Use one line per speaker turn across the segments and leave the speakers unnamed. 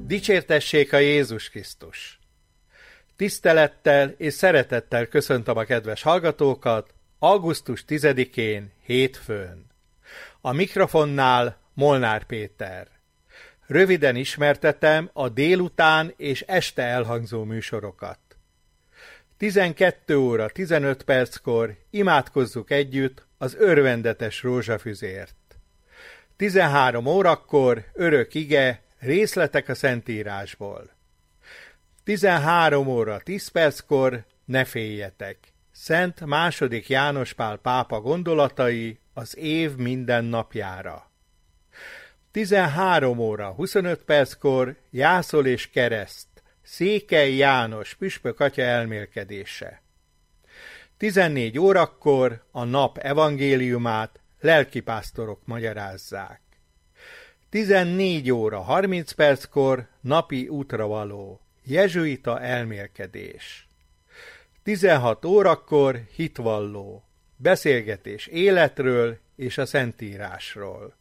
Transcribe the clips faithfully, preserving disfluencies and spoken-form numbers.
Dicsértessék a Jézus Krisztus! Tisztelettel és szeretettel köszöntöm a kedves hallgatókat augusztus tizedikén, hétfőn. A mikrofonnál Molnár Péter. Röviden ismertetem a délután és este elhangzó műsorokat. tizenkét óra tizenöt perckor imádkozzuk együtt az örvendetes rózsafüzért. tizenhárom órakor örök ige, részletek a Szentírásból. tizenhárom óra tíz perckor ne féljetek. Szent második János Pál pápa gondolatai az év minden napjára. tizenhárom óra huszonöt perckor jászol és kereszt, Székely János püspök atya elmélkedése. tizennégy órakor a nap evangéliumát lelkipásztorok magyarázzák. tizennégy óra harminc perckor napi útravaló, jezsuita elmélkedés. tizenhat órakor hitvalló, beszélgetés életről és a Szentírásról.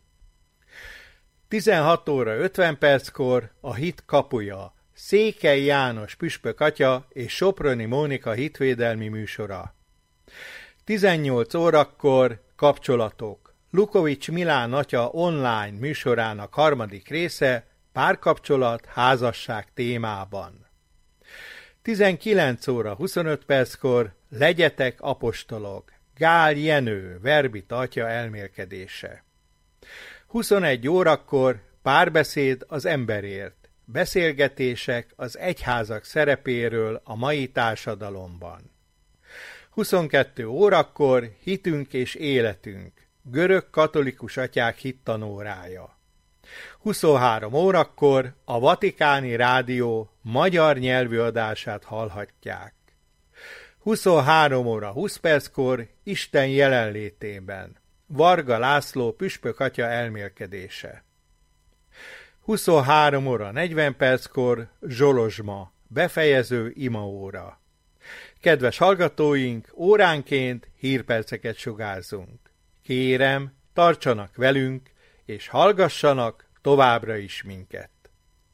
tizenhat óra ötven perckor a hit kapuja, Székely János püspök atya és Soproni Mónika hitvédelmi műsora. tizennyolc órakor kapcsolatok, Lukovics Milán atya online műsorának harmadik része, párkapcsolat, házasság témában. tizenkilenc óra huszonöt perckor legyetek apostolok, Gál Jenő, Verbit atya elmélkedése. huszonegy órakor párbeszéd az emberért, beszélgetések az egyházak szerepéről a mai társadalomban. huszonkettő órakor hitünk és életünk, görög katolikus atyák hittanórája. huszonhárom órakor a Vatikáni Rádió magyar nyelvű adását hallhatják. huszonhárom óra húsz perckor Isten jelenlétében, Varga László püspök atya elmélkedése. huszonhárom óra negyven perckor Zsolozsma, befejező imaóra. Kedves hallgatóink, óránként hírperceket sugárzunk. Kérem, tartsanak velünk, és hallgassanak továbbra is minket.